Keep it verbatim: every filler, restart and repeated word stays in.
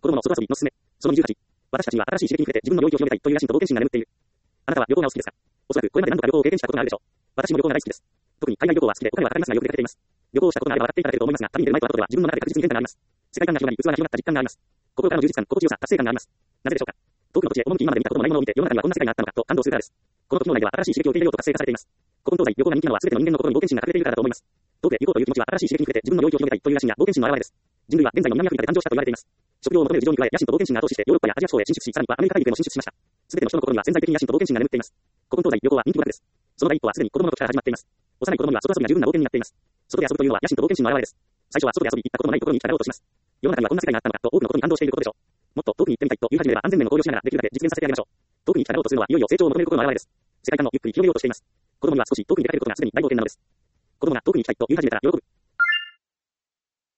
供の外遊びのすすめ。そのにじゅうはち。私たちには新しい刺激に触れて自分の領域を広げたいという野心と冒険心が眠っている。あなたは旅行がお好きですか？おそらくこれまで何度か旅行を経験したことがあるでしょう。私も旅行が大好きです。特に海外旅行は好きで、お金はかかりますがよく出かけています。旅行をしたことがあれば分かっていただけると思いますが、旅に出る前と後では自分の中で確実に変化があります。世界観が広がり、器が広がった実感があります。心からの充実感、心地よさ、達成感があります。なぜでしょうか？遠くの土地へ赴き今まで見たことのないものを見て、世の中にはこんな世界があったのかと感動するからです。この時の内では新しい刺激を受け入れようと活性化されています。古今東西、旅行が人気なのは全ての人間の心に冒険心が隠れているからだと思います。遠くへ行こうという気持ちは新しい刺激に触れて自分の領域を広げたいという野心や冒険心の表れです。人類は現在の南アフリカで誕生したと言われています。食料を求める事情に加え、野心と冒険心が後押ししてヨーロッパやアジア地方へ進出し、さらにはアメリカ大陸へも進出しました。すべての人の心には潜在的に野心と冒険心が眠っています。古今東西、旅行は人気の楽です。その第一歩はすでに子供の時から始まっています。幼い子供には外遊びが十分な冒険になっています。外で遊ぶというのは野心と冒険心の表れです。最初は外で遊び行ったことのないところに行きたがろうとします。世の中にはこんな世界があったのかと多くのことに感動していることでしょう。もっと遠くに行ってみたいと言い始めれば安全面の考慮しながらできるだけ実現させてあげましょう。遠くに行きたがろうとするのはいよいよ成長を求める心の表れです。世界観をゆっくり広げようとしています。子供には少し遠くに出かけることがすでに大冒険なのです。子供が遠くに行きたいと言い始めたら喜ぶ。